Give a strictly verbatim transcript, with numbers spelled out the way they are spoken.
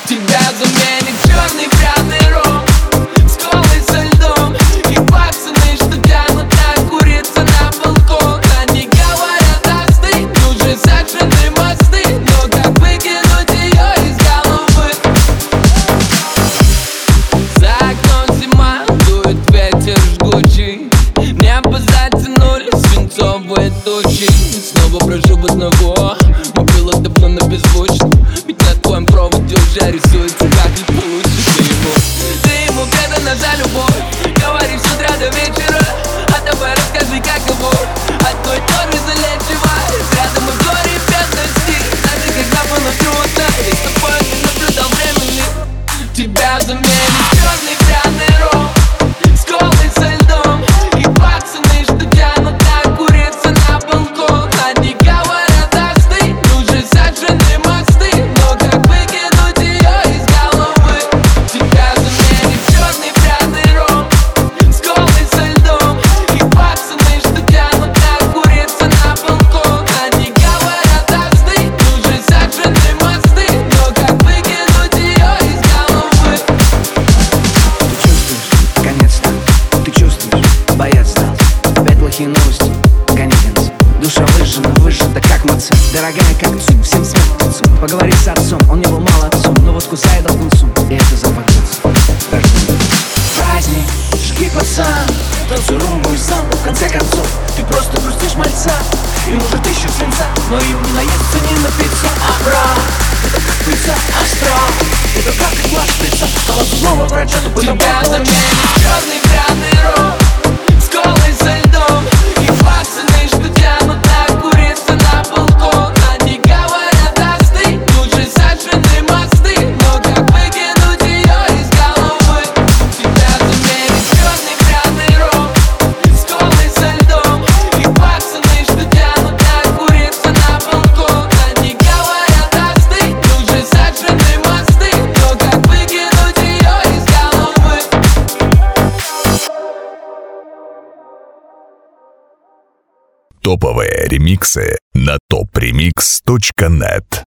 Тебя заменит черный пряный ром с колой со льдом. И пацаны, что тянут на курица на балкон. Они говорят, остынь, уже сожжены мосты. Но как выкинуть ее из головы? За окном зима, дует ветер жгучий. Небо затянули свинцовые тучи. Снова прошу без одного, мобила давно на беззвучно. Ведь на твоем проводе уже рисуется, как ли получится ему. Ты ему предана за любовь, говоришь с утра до вечера. А давай расскажи, как его от той торы залечивать. Рядом и в горе и бедности, даже когда было трудно. И с тобой не наблюдал времени. Тебя заменит черный пряный ром с колой со льдом. И пацаны, что тянут на курица на балкон. Они говорят, остынь, уже сожжены мосты. Но как выкинуть ее из головы? Тебя заменит черный пряный ром с колой со льдом. И пацаны, что тянут на курица на балкон. Они говорят, остынь, уже сожжены мосты. Но как выкинуть ее из головы? Ты чувствуешь, конец-то, ты чувствуешь, боец стал. Опять плохие новости, Ганигенс. Душа выжжена, выжжена как маца. Дорогая как цум, всем смерть к лицу. Поговори с отцом, он не был молодцом, но вот кусает алкунцу, и это запах детства. Рождение. Праздник, жги пацан, танцуй румбу и самбу. В конце концов, ты просто грустишь мальца. И может ищут свинца, но им не наесться, не напиться. А брат, это как пицца, астрал. Это как игла шприца, стала зубного врача, тупо на Тебя бабло. заменит черный пряный ром с колой со льдом. И пацаны, что тянут на курица на балкон. Они говорят, остынь, уже сожжены мосты. Но как выкинуть ее из головы? Тебя заменит черный пряный ром с колой со льдом. И пацаны, что тянут на курица на балкон. Они говорят, остынь, уже сожжены мосты. Но как выкинуть ее из головы? Топовые ремиксы на топ ремикс точка нет.